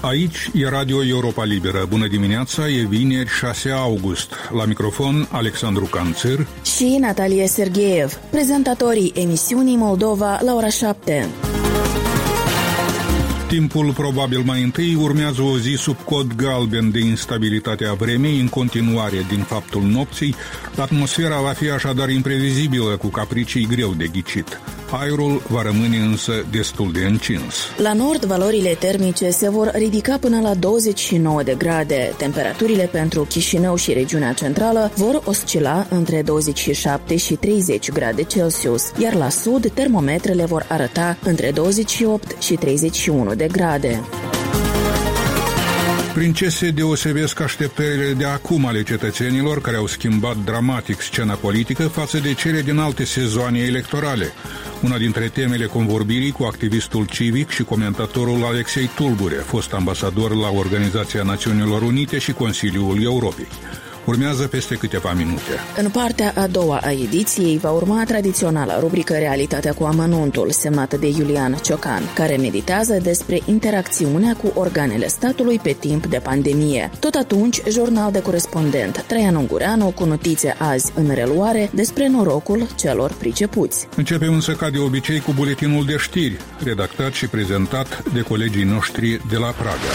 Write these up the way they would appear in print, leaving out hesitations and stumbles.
Aici e Radio Europa Liberă. Bună dimineața, e vineri 6 august. La microfon Alexandru Canțir și Natalia Sergeev, prezentatorii emisiunii Moldova la ora 7. Timpul probabil mai întâi urmează o zi sub cod galben de instabilitate a vremii, în continuare din faptul nopții. Atmosfera va fi așadar imprevizibilă, cu capricii greu de ghicit. Aerul va rămâne însă destul de încins. La nord, valorile termice se vor ridica până la 29 de grade. Temperaturile pentru Chișinău și regiunea centrală vor oscila între 27 și 30 grade Celsius, iar la sud, termometrele vor arăta între 28 și 31 de grade. Prin ce se deosebesc așteptările de acum ale cetățenilor, care au schimbat dramatic scena politică față de cele din alte sezoane electorale? Una dintre temele convorbirii cu activistul civic și comentatorul Alexei Tulbure, fost ambasador la Organizația Națiunilor Unite și Consiliul Europei. Urmează peste câteva minute. În partea a doua a ediției va urma tradiționala rubrică Realitatea cu amănuntul, semnată de Iulian Ciocan, care meditează despre interacțiunea cu organele statului pe timp de pandemie. Tot atunci, jurnal de corespondent Traian Ungureanu cu notițe azi în reluare despre norocul celor pricepuți. Începem însă ca de obicei cu buletinul de știri, redactat și prezentat de colegii noștri de la Praga.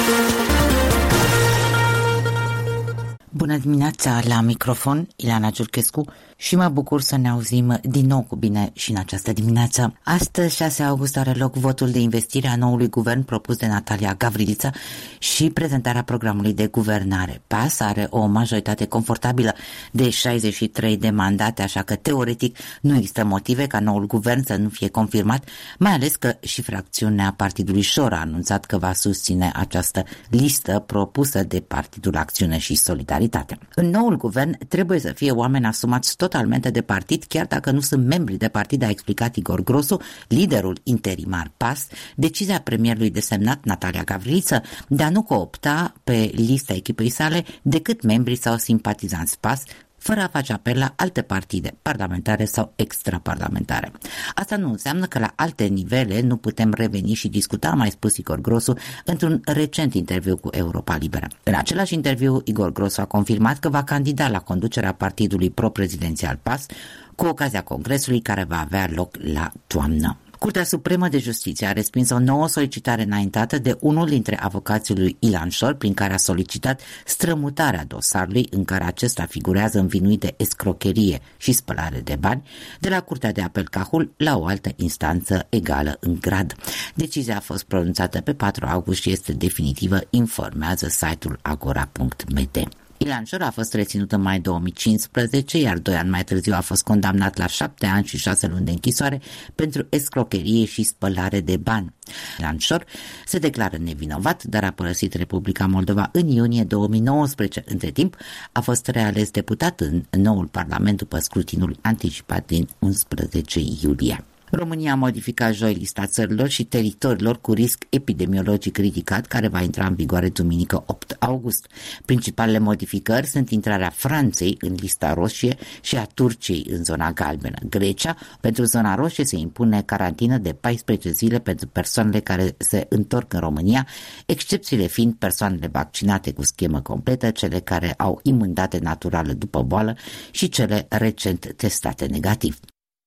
Bună dimineața, la microfon Ileana Giurchescu și mă bucur să ne auzim din nou cu bine și în această dimineață. Astăzi, 6 august, are loc votul de investire a noului guvern propus de Natalia Gavrilița și prezentarea programului de guvernare. PAS are o majoritate confortabilă de 63 de mandate, așa că teoretic nu există motive ca noul guvern să nu fie confirmat, mai ales că și fracțiunea Partidului Șor a anunțat că va susține această listă propusă de Partidul Acțiune și Solidaritate. În noul guvern trebuie să fie oameni asumați totalmente de partid, chiar dacă nu sunt membri de partid, a explicat Igor Grosu, liderul interimar PAS, decizia premierului desemnat Natalia Gavrilița de a nu coopta pe lista echipei sale decât membrii sau simpatizanți PAS, fără a face apel la alte partide, parlamentare sau extraparlamentare. Asta nu înseamnă că la alte nivele nu putem reveni și discuta, a mai spus Igor Grosu într-un recent interviu cu Europa Liberă. În același interviu, Igor Grosu a confirmat că va candida la conducerea partidului pro-prezidențial PAS cu ocazia congresului care va avea loc la toamnă. Curtea Supremă de Justiție a respins o nouă solicitare înaintată de unul dintre avocații lui Ilan Șor, prin care a solicitat strămutarea dosarului în care acesta figurează învinuit de escrocherie și spălare de bani de la Curtea de Apel Cahul la o altă instanță egală în grad. Decizia a fost pronunțată pe 4 august și este definitivă, informează site-ul agora.md. Ilan Șor a fost reținut în mai 2015, iar 2 ani mai târziu a fost condamnat la 7 ani și 6 luni de închisoare pentru escrocherie și spălare de bani. Ilan Șor se declară nevinovat, dar a părăsit Republica Moldova în iunie 2019. Între timp, a fost reales deputat în noul Parlament după scrutinul anticipat din 11 iulie. România a modificat joi lista țărilor și teritoriilor cu risc epidemiologic ridicat, care va intra în vigoare duminică 8 august. Principalele modificări sunt intrarea Franței în lista roșie și a Turciei în zona galbenă. Grecia, pentru zona roșie, se impune carantină de 14 zile pentru persoanele care se întorc în România, excepțiile fiind persoanele vaccinate cu schemă completă, cele care au imunitate naturală după boală și cele recent testate negativ.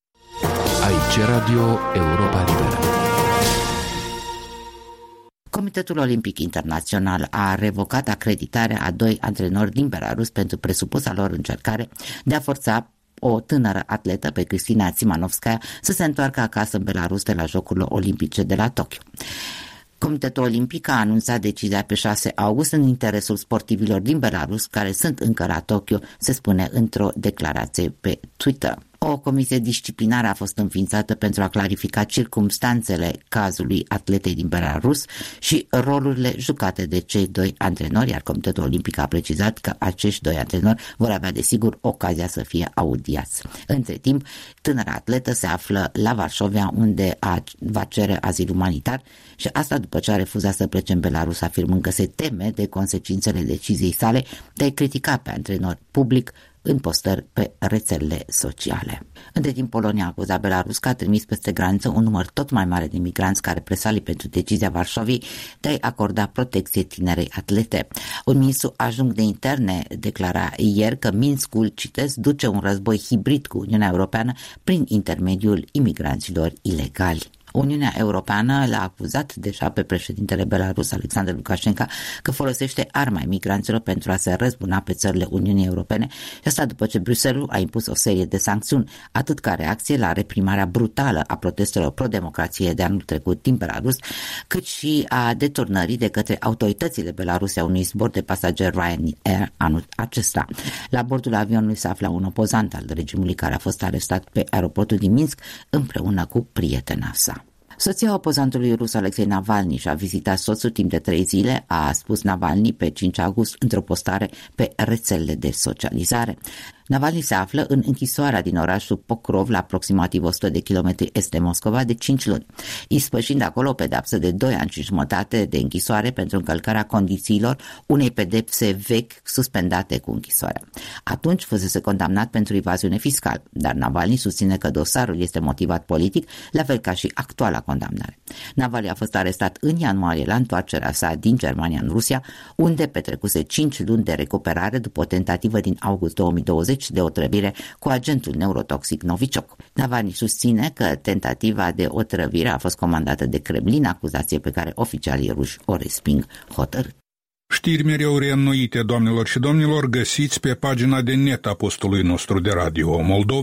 Aici Radio Europa Liberă. Comitetul Olimpic Internațional a revocat acreditarea a 2 antrenori din Belarus pentru presupusa lor încercare de a forța o tânără atletă, pe Cristina Țimanovskaya, să se întoarcă acasă în Belarus de la Jocurile Olimpice de la Tokyo. Comitetul Olimpic a anunțat decizia pe 6 august în interesul sportivilor din Belarus care sunt încă la Tokyo, se spune într-o declarație pe Twitter. O comisie disciplinară a fost înființată pentru a clarifica circumstanțele cazului atletei din Belarus și rolurile jucate de cei 2 antrenori, iar Comitetul Olimpic a precizat că acești 2 antrenori vor avea desigur ocazia să fie audiați. Între timp, tânăra atletă se află la Varșovia, unde va cere azil umanitar și asta după ce a refuzat să plece în Belarus, afirmând că se teme de consecințele deciziei sale de a critica pe antrenori public în postări pe rețelele sociale. Între timp, Polonia a acuzat Belarus că a trimis peste graniță un număr tot mai mare de migranți care presalii pentru decizia Varșoviei de a acorda protecție tinerei atlete. Un ministru adjunct de interne declara ieri că Minskul, citesc, duce un război hibrid cu Uniunea Europeană prin intermediul imigranților ilegali. Uniunea Europeană l-a acuzat deja pe președintele Belarus, Alexander Lukashenko, că folosește arma imigranților pentru a se răzbuna pe țările Uniunii Europene, și asta după ce Bruxelles a impus o serie de sancțiuni, atât ca reacție la reprimarea brutală a protestelor pro-democrație de anul trecut din Belarus, cât și a deturnării de către autoritățile Belaruse a unui zbor de pasageri Ryanair anul acesta. La bordul avionului se afla un opozant al regimului care a fost arestat pe aeroportul din Minsk împreună cu prietena sa. Soția opozantului rus Alexei Navalny și-a vizitat soțul timp de 3 zile, a spus Navalny pe 5 august într-o postare pe rețelele de socializare. Navalny se află în închisoarea din orașul Pokrov, la aproximativ 100 de kilometri est de Moscova, de 5 luni, ispășind acolo o pedeapsă de 2 ani și jumătate de închisoare pentru încălcarea condițiilor unei pedepse vechi suspendate cu închisoarea. Atunci fusese condamnat pentru evaziune fiscală, dar Navalny susține că dosarul este motivat politic, la fel ca și actuala condamnare. Navalny a fost arestat în ianuarie la întoarcerea sa din Germania în Rusia, unde petrecuse 5 luni de recuperare după o tentativă din august 2020 de otrăvire cu agentul neurotoxic Novichok. Navalny susține că tentativa de otrăvire a fost comandată de Kremlin, acuzație pe care oficialii ruși o resping hotărât. Știri mereu reînnoite, doamnelor și domnilor, găsiți pe pagina de net a postului nostru de radio,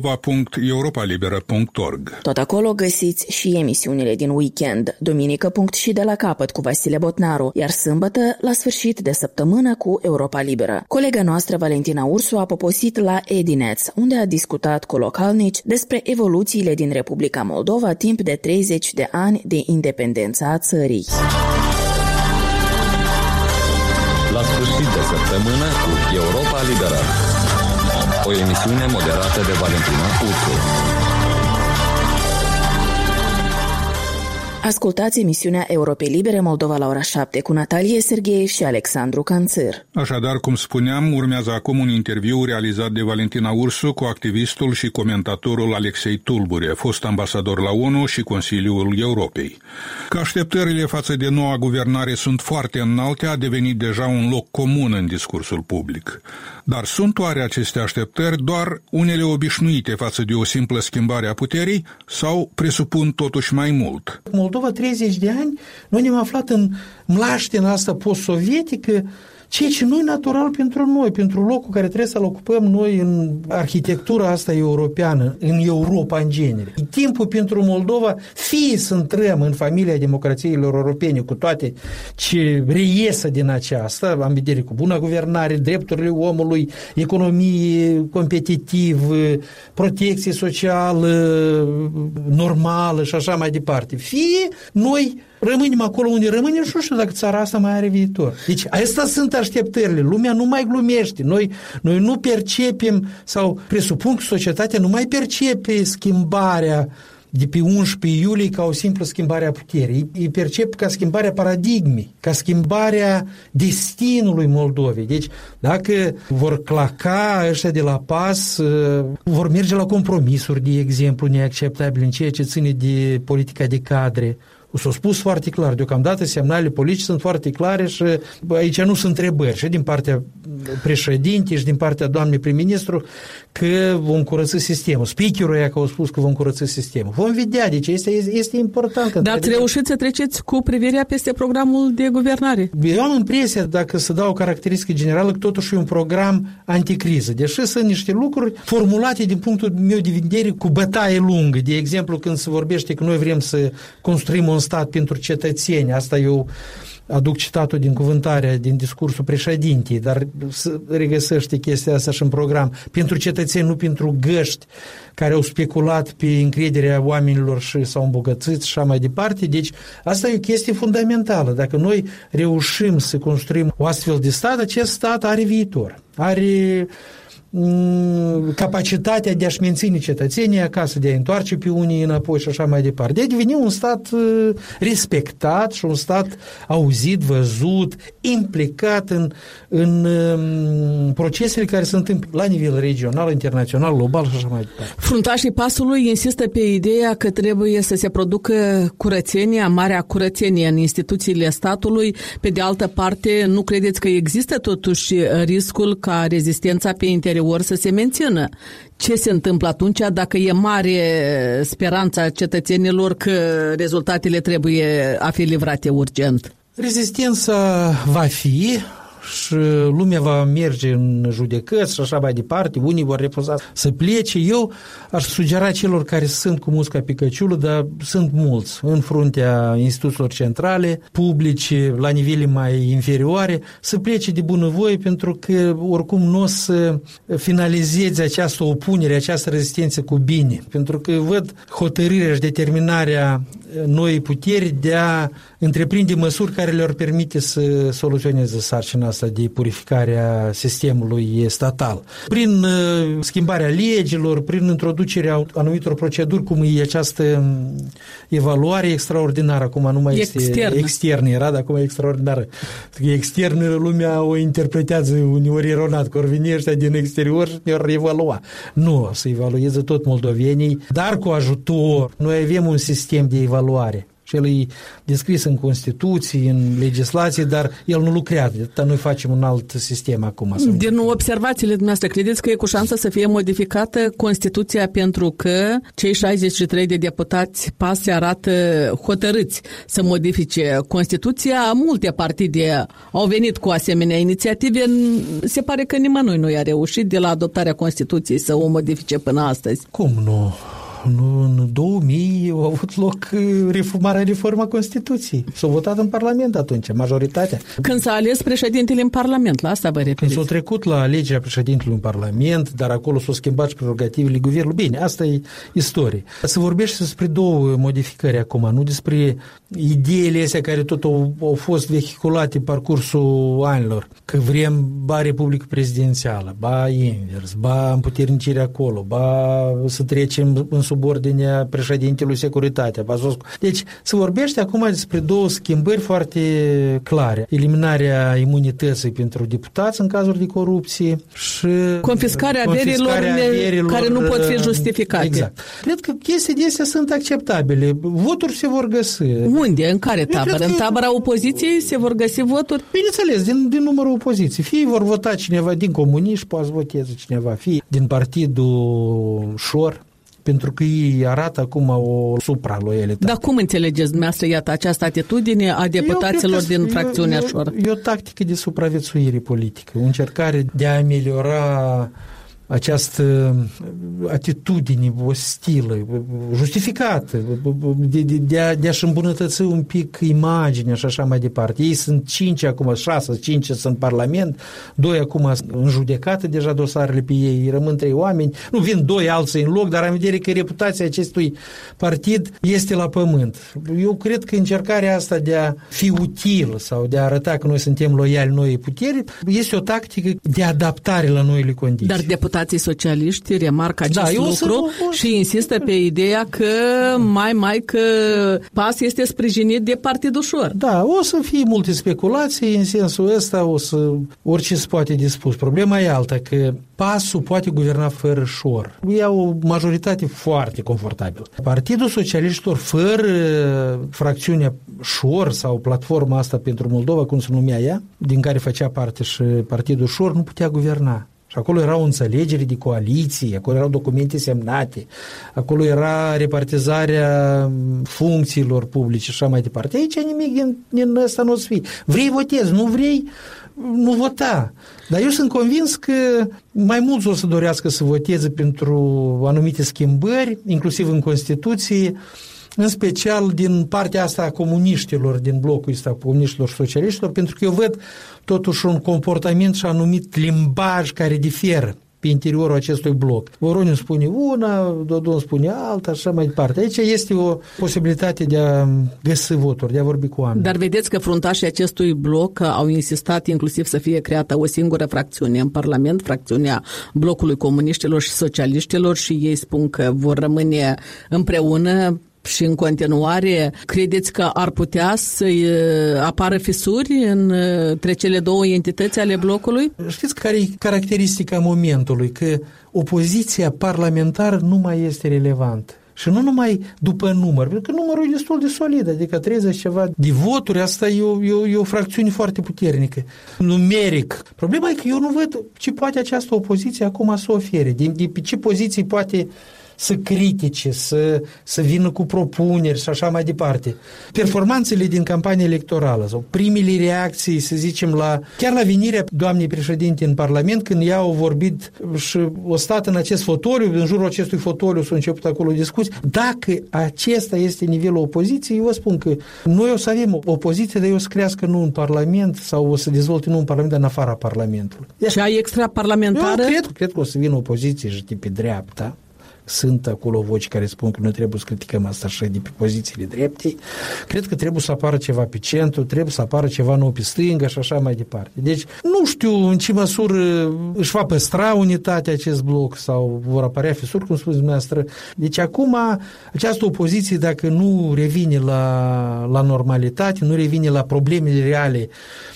moldova.europalibera.org. Tot acolo găsiți și emisiunile din weekend, duminică punct și de la capăt cu Vasile Botnaru, iar sâmbătă la sfârșit de săptămână cu Europa Liberă. Colega noastră Valentina Ursu a poposit la Edineț, unde a discutat cu localnici despre evoluțiile din Republica Moldova timp de 30 de ani de independența a țării. La sfârșit de săptămână cu Europa Liberă. O emisiune moderată de Valentina Ursu. Ascultați emisiunea Europei Libere Moldova la ora 7 cu Natalie Serghei și Alexandru Canțăr. Așadar, cum spuneam, urmează acum un interviu realizat de Valentina Ursu cu activistul și comentatorul Alexei Tulbure, fost ambasador la ONU și Consiliul Europei. Că așteptările față de noua guvernare sunt foarte înalte, a devenit deja un loc comun în discursul public. Dar sunt oare aceste așteptări doar unele obișnuite față de o simplă schimbare a puterii sau presupun totuși mai mult? Moldova 30 de ani, noi ne-am aflat în mlaștina asta post-sovietică, ceea ce nu e natural pentru noi, pentru locul care trebuie să-l ocupăm noi în arhitectura asta europeană, în Europa în genere. E timpul pentru Moldova, fie să intrăm în familia democrațiilor europene cu toate ce reiesă din aceasta, am vedere cu bună guvernare, drepturile omului, economie competitivă, protecție socială normală și așa mai departe. Fie noi rămânem acolo unde rămânem și nu știu dacă țara asta mai are viitor. Deci, astea sunt așteptările. Lumea nu mai glumește. Noi nu percepem, sau presupun că societatea nu mai percepe schimbarea de pe 11 iulie ca o simplă schimbare a puterii. Îi percep ca schimbarea paradigmei, ca schimbarea destinului Moldovei. Deci, dacă vor claca ăștia de la pas, vor merge la compromisuri, de exemplu, neacceptabile în ceea ce ține de politica de cadre. S-a spus foarte clar, deocamdată semnalele politice sunt foarte clare și aici nu sunt întrebări și din partea președintei și din partea doamnei prim-ministru că vom curăți sistemul. Speakerul ea că au spus că vom curăți sistemul. Vom vedea, deci este important. Dar ați reușit să treceți cu privirea peste programul de guvernare? Eu am impresia, dacă să dau o caracteristică generală, că totuși e un program anticriză, deși sunt niște lucruri formulate din punctul meu de vedere cu bătaie lungă. De exemplu, când se vorbește că noi vrem să construim un stat pentru cetățeni, asta eu aduc citatul din cuvântarea, din discursul președintei, dar se regăsește chestia asta și în program. Pentru cetățeni, nu pentru găști care au speculat pe încrederea oamenilor și s-au îmbogățit și așa mai departe. Deci, asta e o chestie fundamentală. Dacă noi reușim să construim o astfel de stat, acest stat are viitor. Are capacitatea de a-și menține cetățenii acasă, de a întoarce pe unii înapoi și așa mai departe. De a deveni un stat respectat și un stat auzit, văzut, implicat în procesele care se întâmplă la nivel regional, internațional, global și așa mai departe. Fruntașii PAS-ului insistă pe ideea că trebuie să se producă curățenia, marea curățenie în instituțiile statului. Pe de altă parte, nu credeți că există totuși riscul ca rezistența pe interior să se mențină? Ce se întâmplă atunci dacă e mare speranța cetățenilor că rezultatele trebuie a fi livrate urgent? Rezistența va fi și lumea va merge în judecăți și așa mai departe, unii vor refuza să plece. Eu aș sugera celor care sunt cu musca pe căciulă, dar sunt mulți în fruntea instituțiilor centrale, publice, la nivele mai inferioare, să plece de bunăvoie, pentru că oricum nu o să finalizeze această opunere, această rezistență cu bine, pentru că văd hotărârea și determinarea noii puteri de a întreprinde măsuri care le-ar permite să soluționeze sarcina asta de purificare a sistemului statal. Prin schimbarea legilor, prin introducerea anumitor proceduri, cum e această evaluare extraordinară, acum nu mai este externă, era, dar acum e extraordinară. Externă, lumea o interpretează uneori eronat, că ori vine ăștia din exterior și ne-or evalua. Nu, o să evalueze tot moldovenii, dar cu ajutor. Noi avem un sistem de evaluare. Și el e descris în Constituție, în legislație, dar el nu lucrează. Noi facem un alt sistem acum. Din observațiile dumneavoastră, credeți că e cu șansă să fie modificată Constituția, pentru că cei 63 de deputați PAS se arată hotărâți să modifice Constituția? Multe partide au venit cu asemenea inițiative. Se pare că nimănui nu i-a reușit de la adoptarea Constituției să o modifice până astăzi. Cum nu? În 2000 a avut loc marea reforma Constituției. S-a votat în Parlament atunci, majoritatea. Când s-a ales președintele în Parlament, la asta vă referiți? Când s-a trecut la alegerea președintelui în Parlament, dar acolo s-au schimbat și prerogativele guvernului. Bine, asta e istorie. Se vorbește despre două modificări acum, nu despre ideile astea care tot au fost vehiculate parcursul anilor. Că vrem ba republică prezidențială, ba invers, ba împuternicirea acolo, ba să trecem în subordinea președintelui securitatea. Deci se vorbește acum despre două schimbări foarte clare. Eliminarea imunității pentru deputați în cazuri de corupție și confiscarea averilor care nu pot fi justificate. Exact. Cred că chestii de astea sunt acceptabile. Voturi se vor găsi. Unde? În care tabără? În tabăra opoziției se vor găsi voturi? Bineînțeles, din numărul opoziției. Fie vor vota cineva din comuniști, poate să voteze cineva, fie din partidul Șor, pentru că ei arată acum o supraloialitate. Dar cum înțelegeți dumneavoastră, iată, această atitudine a deputaților din fracțiunea Șor? E o tactică de supraviețuire politică, o încercare de a ameliora această atitudine ostilă, justificată, de a-și îmbunătăți un pic imaginea și așa mai departe. Ei sunt 5 acum, 5 sunt în Parlament, 2 acum în judecată, deja dosarele pe ei, rămân 3 oameni, nu vin 2 alții în loc, dar am vedere că reputația acestui partid este la pământ. Eu cred că încercarea asta de a fi util sau de a arăta că noi suntem loiali noii puteri este o tactică de adaptare la noile condiții. Dar deputații socialiști remarcă acest lucru și insistă pe ideea că că PAS este sprijinit de Partidul Șor. Da, o să fie multe speculații în sensul ăsta, orice se poate dispus. Problema e alta, că PAS-ul poate guverna fără Șor. Ei au o majoritate foarte confortabilă. Partidul Socialiștilor fără fracțiunea Șor sau platforma asta pentru Moldova, cum se numea ea, din care făcea parte și Partidul Șor, nu putea guverna. Și acolo era o înțelegere de coaliție, acolo erau documente semnate, acolo era repartizarea funcțiilor publice și așa mai departe. Aici nimic din ăsta nu o să fie. Vrei votezi, nu vrei, nu vota. Dar eu sunt convins că mai mulți o să dorească să voteze pentru anumite schimbări, inclusiv în Constituție, în special din partea asta a comuniștilor, din blocul ăsta a comuniștilor și socialiștilor, pentru că eu văd totuși un comportament și anumit limbaj care diferă. pe interiorul acestui bloc. Voronin spune una, Dodon spune alta, așa mai departe. Aici este o posibilitate de a găsi voturi, de a vorbi cu oameni. Dar vedeți că fruntașii acestui bloc au insistat inclusiv să fie creată o singură fracțiune în Parlament, fracțiunea blocului comuniștilor și socialiștilor, și ei spun că vor rămâne împreună și în continuare. Credeți că ar putea să apară fisuri între cele două entități ale blocului? Știți care e caracteristica momentului? Că opoziția parlamentară nu mai este relevantă. Și nu numai după număr, pentru că numărul e destul de solid, adică 30 ceva de voturi, asta e o fracțiune foarte puternică, numeric. Problema e că eu nu văd ce poate această opoziție acum să ofere, de ce poziții poate să critique, să vină cu propuneri și așa mai departe. Performanțele din campania electorală sau primele reacții, să zicem, chiar la venirea doamnei președinte în Parlament, când ea a vorbit și a stat în acest fotoliu, în jurul acestui fotoliu s-au început acolo discuții. Dacă acesta este nivelul opoziției, eu vă spun că noi o să avem opoziție, dar o să crească nu în Parlament sau o să dezvolte nu în Parlament, dar în afara Parlamentului. Cea extraparlamentară? Eu cred că o să vină opoziție și de pe dreapta. Sunt acolo voci care spun că noi trebuie să criticăm asta și de pe pozițiile drepte. Cred că trebuie să apară ceva pe centru, trebuie să apară ceva nou pe stânga și așa mai departe. Deci nu știu în ce măsură își va păstra unitatea acest bloc sau vor apărea fisuri, cum spuneți dumneavoastră. Deci acum această opoziție, dacă nu revine la normalitate, nu revine la problemele reale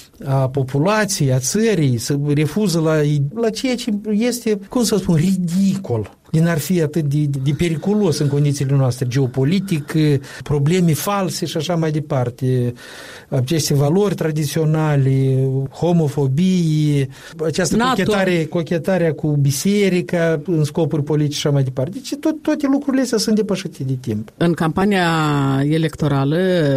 a populației, a țării, să refuză la ceea ce este, cum să spun, ridicol. Din ar fi atât de periculos în condițiile noastre, geopolitic, probleme false și așa mai departe, aceste valori tradiționale, homofobie, această cochetarea cu biserica în scopuri politice și așa mai departe. Deci toate lucrurile astea sunt depășite de timp. În campania electorală,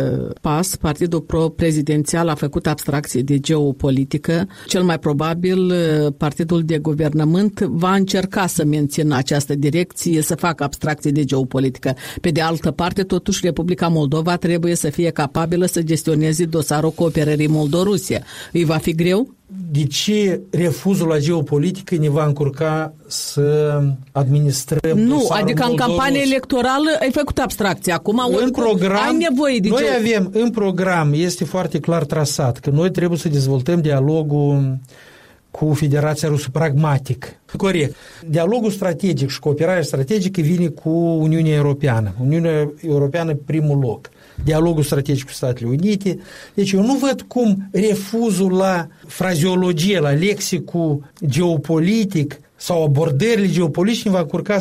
PAS, Partidul Pro-Prezidențial, a făcut abstracție de geopolitică. Cel mai probabil, Partidul de Guvernământ va încerca să mențină această direcție, să facă abstracție de geopolitică. Pe de altă parte, totuși, Republica Moldova trebuie să fie capabilă să gestioneze dosarul cooperării Moldorusia. Îi va fi greu? De ce refuzul la geopolitică ne va încurca să administrăm Nu, adică în campanie electorală ai făcut abstracție. Acum în program, ai nevoie de noi avem, în program este foarte clar trasat că noi trebuie să dezvoltăm dialogul cu Federația Rusă, pragmatic. Corect. Dialogul strategic și cooperarea strategică vine cu Uniunea Europeană. Uniunea Europeană primul loc. Dialogul strategic cu Statele Unite. Deci eu nu văd cum refuzul la frazeologie, la lexicul geopolitic sau abordările geopolitice va încurca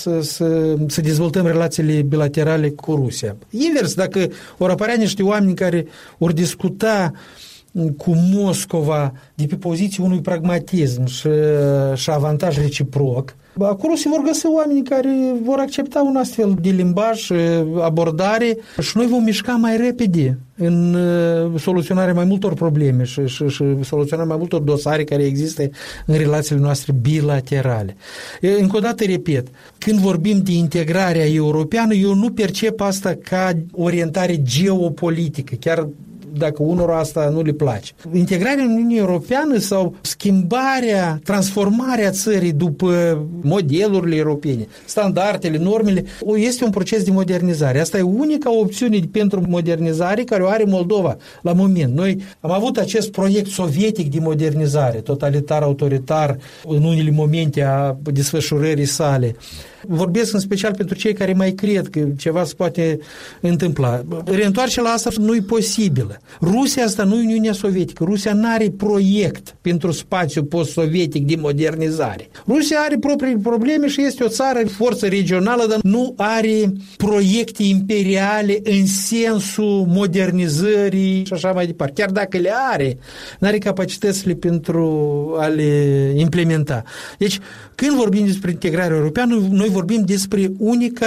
să dezvoltăm relațiile bilaterale cu Rusia. Invers, dacă vor apărea niște oameni care vor discuta cu Moscova de pe poziție unui pragmatism și avantaj reciproc, acolo se vor găsi oameni care vor accepta un astfel de limbaj, abordare și noi vom mișca mai repede în soluționarea mai multor probleme și soluționarea mai multor dosare care există în relațiile noastre bilaterale. Încă o dată repet, când vorbim de integrarea europeană, eu nu percep asta ca orientare geopolitică, chiar dacă unora asta nu le place. Integrarea în Uniunea Europeană sau schimbarea, transformarea țării după modelurile europene, standardele, normele, este un proces de modernizare. Asta e unica opțiune pentru modernizare care o are Moldova la moment. Noi am avut acest proiect sovietic de modernizare, totalitar, autoritar, în unele momente a desfășurării sale. Vorbesc în special pentru cei care mai cred că ceva se poate întâmpla. Reîntoarcerea la asta nu e posibilă. Rusia asta nu e Uniunea Sovietică. Rusia nu are proiect pentru spațiul post-sovietic de modernizare. Rusia are proprii probleme și este o țară, forță regională, dar nu are proiecte imperiale în sensul modernizării și așa mai departe. Chiar dacă le are, nu are capacitățile pentru a le implementa. Deci, când vorbim despre integrarea europeană, noi vorbim despre unica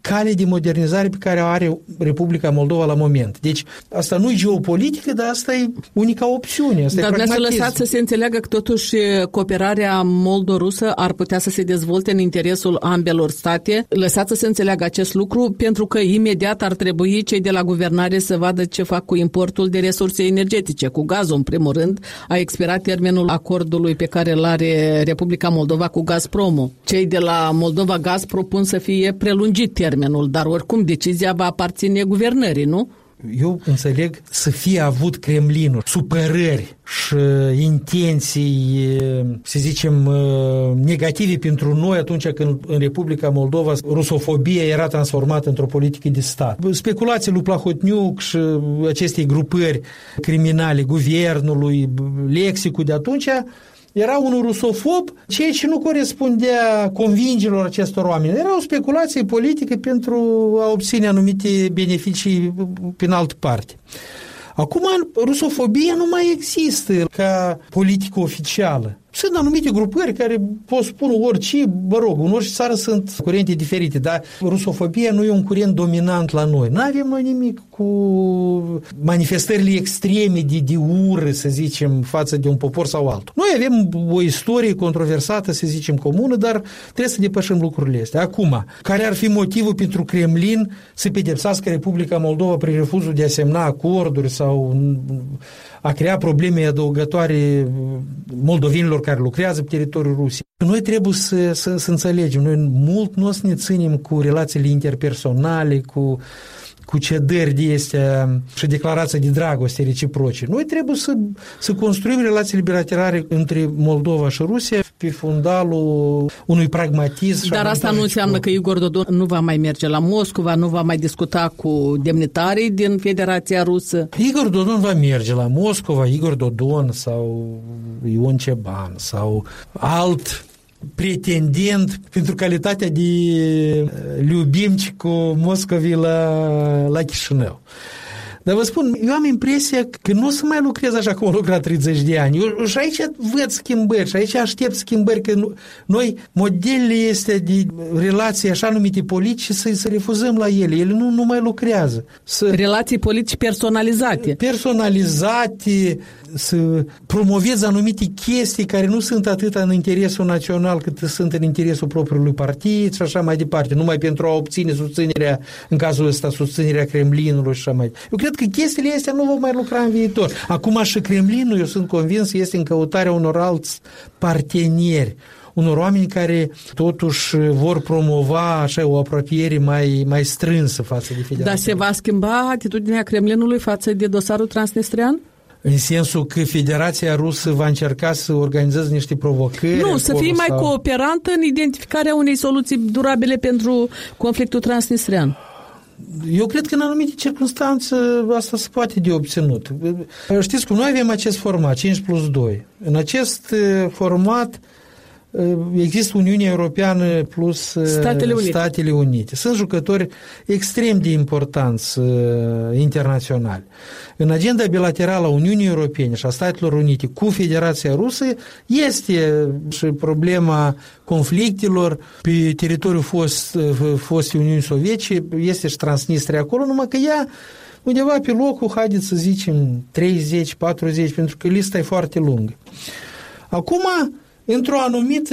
cale de modernizare pe care o are Republica Moldova la moment. Deci asta nu e geopolitică, dar asta e unica opțiune. Asta dar e pragmatism. ne-ați lăsat să se înțeleagă că totuși cooperarea moldo-rusă ar putea să se dezvolte în interesul ambelor state. Lăsați să se înțeleagă acest lucru, pentru că imediat ar trebui cei de la guvernare să vadă ce fac cu importul de resurse energetice, cu gazul în primul rând. A expirat termenul acordului pe care îl are Republica Moldova cu Gazpromul. Cei de la Moldova Gaz propun să fie prelungit termenul, dar oricum decizia va aparține guvernării, nu? Eu înțeleg să fie avut Kremlinul supărări și intenții, să zicem, negative pentru noi atunci când în Republica Moldova rusofobia era transformată într-o politică de stat. Speculații lui Plahotniuc și acestei grupări criminale, guvernului, lexicul de atunci, era unul rusofob, ceea ce nu corespundea convingerilor acestor oameni. Era o speculație politică pentru a obține anumite beneficii prin altă parte. Acum, rusofobia nu mai există ca politică oficială. Sunt anumite grupări care pot spune orice, în orice țară sunt curente diferite, dar rusofobia nu e un curent dominant la noi. Nu avem noi nimic cu manifestările extreme de ură, să zicem, față de un popor sau altul. Noi avem o istorie controversată, să zicem, comună, dar trebuie să depășim lucrurile astea. Acum, care ar fi motivul pentru Kremlin să pedepsească Republica Moldova prin refuzul de a semna acorduri sau a crea probleme adăugătoare moldovenilor care lucrează pe teritoriul Rusiei? Noi trebuie să înțelegem, noi mult nu o să ne ținem cu relațiile interpersonale, cu cedări de astea și declarații de dragoste reciproce. Noi trebuie să construim relațiile bilaterale între Moldova și Rusia pe fundalul unui pragmatism. Dar asta nu înseamnă că Igor Dodon nu va mai merge la Moscova, nu va mai discuta cu demnitarii din Federația Rusă? Igor Dodon va merge la Moscova, Igor Dodon sau Ion Ceban sau alt pretendent pentru calitatea de Liubimcicu Moscovii la Chișinău. Dar vă spun, eu am impresia că nu o să mai lucrez așa cum am lucrat 30 de ani. Eu și aici văd schimbări și aici aștept schimbări, că noi, modelele este de relații așa numite politice, să refuzăm la ele. Ele nu mai lucrează. Relații politici personalizate. Personalizate, să promoveze anumite chestii care nu sunt atât în interesul național cât sunt în interesul propriului partid și așa mai departe, numai pentru a obține susținerea, în cazul ăsta, susținerea Kremlinului și așa mai departe. Eu cred că chestiile astea nu vor mai lucra în viitor. Acum și Kremlinul, eu sunt convins, este în căutarea unor alți parteneri, unor oameni care totuși vor promova așa o apropiere mai strânsă față de Federația. Dar se va schimba atitudinea Kremlinului față de dosarul transnistrian? În sensul că Federația Rusă va încerca să organizeze niște provocări? Nu, să fie mai cooperantă în identificarea unei soluții durabile pentru conflictul transnistrian. Eu cred că în anumite circunstanțe asta se poate de obținut. Știți cum, noi avem acest format, 5+2. În acest format există Uniunea Europeană plus Statele Unite. Sunt jucători extrem de importanți internaționali. În agenda bilaterală a Uniunii Europene și a Statelor Unite cu Federația Rusă este și problema conflictelor pe teritoriul fostei Uniunii Sovietice, este și Transnistria acolo, numai că ea undeva pe locul, haideți să zicem 30, 40, pentru că lista e foarte lungă. Acum, într-o anumită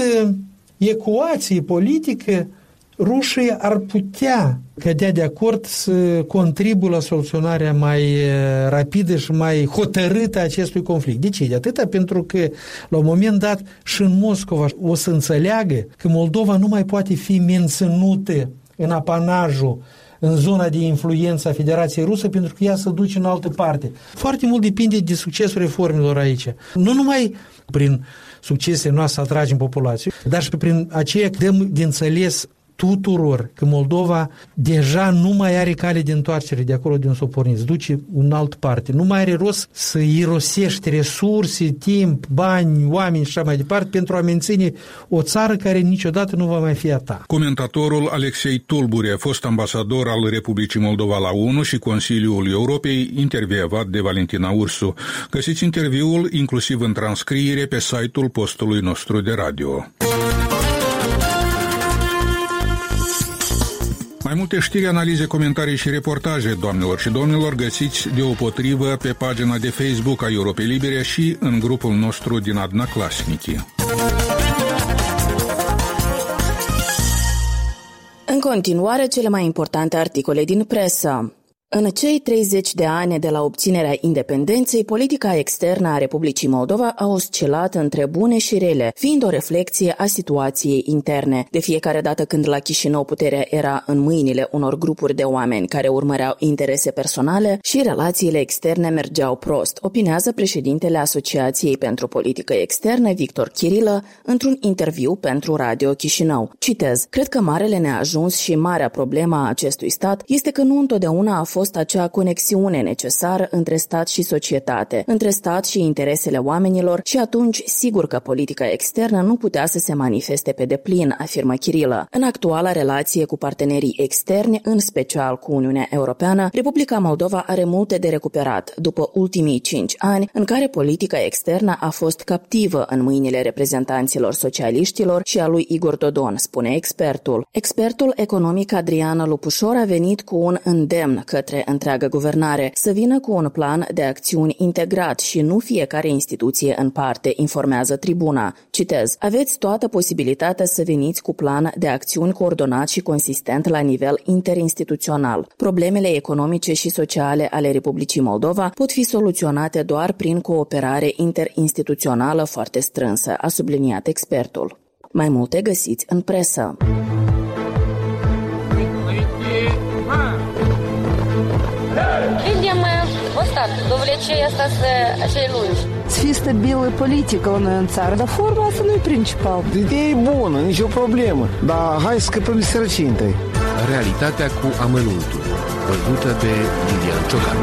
ecuație politică, rușii ar putea cădea de acord să contribuie la soluționarea mai rapidă și mai hotărâtă a acestui conflict. De ce? De atâta pentru că, la un moment dat, și în Moscova o să înțeleagă că Moldova nu mai poate fi menținută în apanajul, în zona de influență a Federației Rusă, pentru că ea se duce în altă parte. Foarte mult depinde de succesul reformelor aici. Nu numai prin succesele noastre atragem populație, dar și prin aceea că dăm de înțeles tuturor că Moldova deja nu mai are cale de întoarcere de acolo de unde s-o pornit, se duce în altă parte. Nu mai are rost să irosești resurse, timp, bani, oameni și așa mai departe pentru a menține o țară care niciodată nu va mai fi a ta. Comentatorul Alexei Tulbure, fost ambasador al Republicii Moldova la ONU și Consiliul Europei, intervievat de Valentina Ursu. Găsiți interviul inclusiv în transcriere pe site-ul postului nostru de radio. Mai multe știri, analize, comentarii și reportaje, doamnelor și domnilor, găsiți deopotrivă pe pagina de Facebook a Europei Libere și în grupul nostru din Одноклассники. În continuare, cele mai importante articole din presă. În cei 30 de ani de la obținerea independenței, politica externă a Republicii Moldova a oscilat între bune și rele, fiind o reflecție a situației interne. De fiecare dată când la Chișinău puterea era în mâinile unor grupuri de oameni care urmăreau interese personale și relațiile externe mergeau prost, opinează președintele Asociației pentru Politică Externă, Victor Chirilă, într-un interviu pentru Radio Chișinău. Citez: "Cred că marele neajuns și marea problemă a acestui stat este că nu întotdeauna a fost acea conexiune necesară între stat și societate, între stat și interesele oamenilor și atunci sigur că politica externă nu putea să se manifeste pe deplin", afirmă Chirilă. În actuala relație cu partenerii externi, în special cu Uniunea Europeană, Republica Moldova are multe de recuperat după ultimii 5 ani în care politica externă a fost captivă în mâinile reprezentanților socialiștilor și a lui Igor Dodon, spune expertul. Expertul economic Adrian Lupușor a venit cu un îndemn către întreaga guvernare să vină cu un plan de acțiuni integrat și nu fiecare instituție în parte, informează Tribuna. Citez: "Aveți toată posibilitatea să veniți cu plan de acțiuni coordonat și consistent la nivel interinstituțional. Problemele economice și sociale ale Republicii Moldova pot fi soluționate doar prin cooperare interinstituțională foarte strânsă", a subliniat expertul. Mai multe găsiți în presă. Видим устав, довлечение остаться acei lungi. Să fie stabilă politică la noi în țară, dar forma asta nu e principal. Ideea e bună, nicio problemă, dar hai să scăpăm de sărăcie întâi. Realitatea cu amănuntul, văzută de Lilian Ciocan.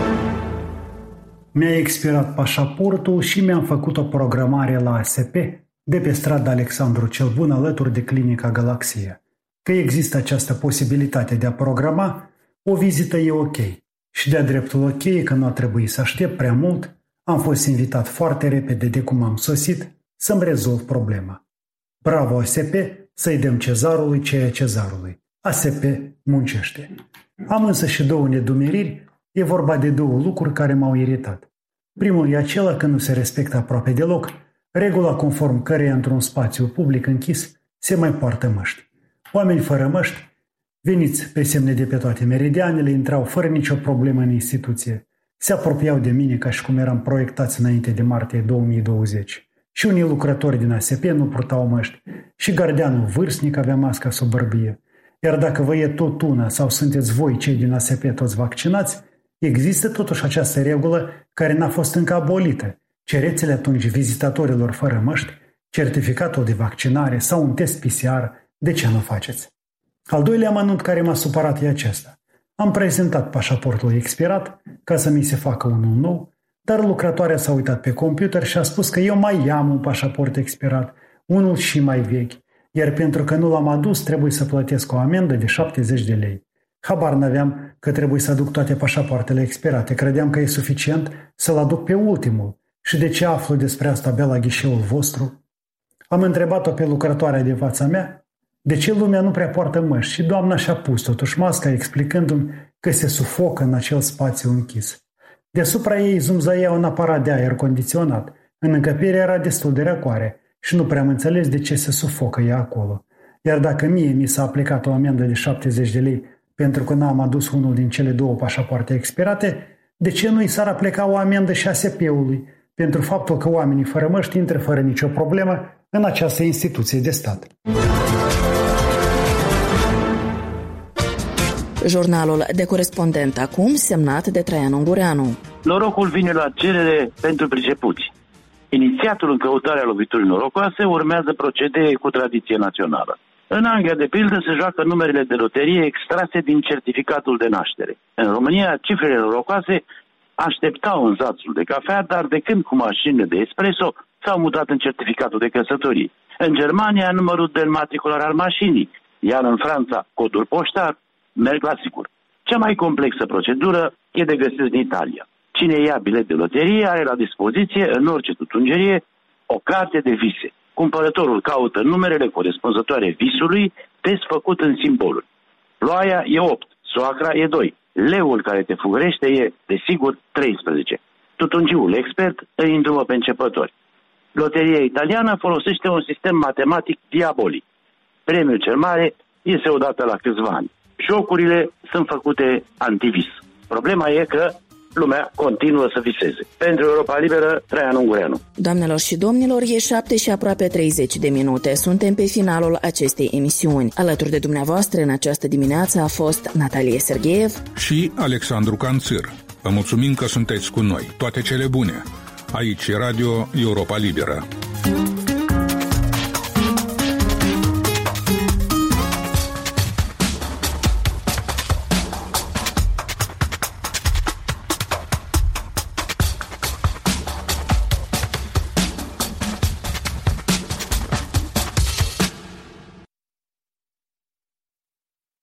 Mi-a expirat pașaportul și mi-am făcut o programare la ASP de pe strada Alexandru cel Bun, alături de Clinica Galaxia. Că există această posibilitate de a programa, o vizită e ok. Și de-a dreptul ok, că nu a trebuit să aștept prea mult, am fost invitat foarte repede de cum am sosit să-mi rezolv problema. Bravo ASP, să-i dăm cezarului ce e cezarului. ASP muncește. Am însă și două nedumeriri, e vorba de două lucruri care m-au iritat. Primul e acela că nu se respectă aproape deloc regula conform căreia într-un spațiu public închis se mai poartă măști. Oameni fără măști, veniți pe semne de pe toate meridianele, intrau fără nicio problemă în instituție. Se apropiau de mine ca și cum eram proiectați înainte de martie 2020. Și unii lucrători din ASP nu purtau măști. Și gardianul vârstnic avea masca sub bărbie. Iar dacă vă e tot una sau sunteți voi cei din ASP toți vaccinați, există totuși această regulă care n-a fost încă abolită. Cereți-le atunci vizitatorilor fără măști certificatul de vaccinare sau un test PCR. De ce nu faceți? Al doilea amănunt care m-a supărat e acesta. Am prezentat pașaportul expirat ca să mi se facă unul nou, dar lucrătoarea s-a uitat pe computer și a spus că eu mai am un pașaport expirat, unul și mai vechi, iar pentru că nu l-am adus trebuie să plătesc o amendă de 70 de lei. Habar n-aveam că trebuie să aduc toate pașapoartele expirate, credeam că e suficient să-l aduc pe ultimul. Și de ce aflu despre asta abia la ghișeul vostru? Am întrebat-o pe lucrătoarea de fața mea de ce lumea nu prea poartă măști și doamna și-a pus totuși masca explicându-mi că se sufocă în acel spațiu închis. Deasupra ei zumzăia un aparat de aer condiționat. În încăpere era destul de răcoare și nu prea am înțeles de ce se sufocă ea acolo. Iar dacă mie mi s-a aplicat o amendă de 70 de lei pentru că n-am adus unul din cele două pașapoarte expirate, de ce nu i s-ar aplica o amendă și ASP-ului pentru faptul că oamenii fără măști intră fără nicio problemă în această instituție de stat? Jurnalul de corespondent acum, semnat de Traian Ungureanu. Norocul vine la cerere pentru pricepuți. Inițiatul în căutarea loviturii norocoase urmează procedee cu tradiție națională. În Anglia, de pildă, se joacă numerele de loterie extrase din certificatul de naștere. În România, cifrele norocoase așteptau în zațul de cafea, dar de când cu mașinile de espresso s-au mutat în certificatul de căsătorie. În Germania, numărul de înmatricular al mașinii, iar în Franța, codul poștar, merg la sigur. Cea mai complexă procedură e de găsit în Italia. Cine ia bilet de loterie are la dispoziție, în orice tutungerie, o carte de vise. Cumpărătorul caută numerele corespunzătoare visului, test făcut în simboluri. Ploaia e 8, soacra e 2. Leul care te fugărește e, desigur, 13. Tutungiul expert îi îndrumă pe începători. Loteria italiană folosește un sistem matematic diabolic. Premiul cel mare iese odată la câțiva ani. Jocurile sunt făcute antivis. Problema e că lumea continuă să viseze. Pentru Europa Liberă, Traian Ungureanu. Doamnelor și domnilor, e 7 și aproape 30 de minute. Suntem pe finalul acestei emisiuni. Alături de dumneavoastră în această dimineață a fost Natalie Sergeev și Alexandru Canțir. Vă mulțumim că sunteți cu noi. Toate cele bune. Aici e Radio Europa Liberă.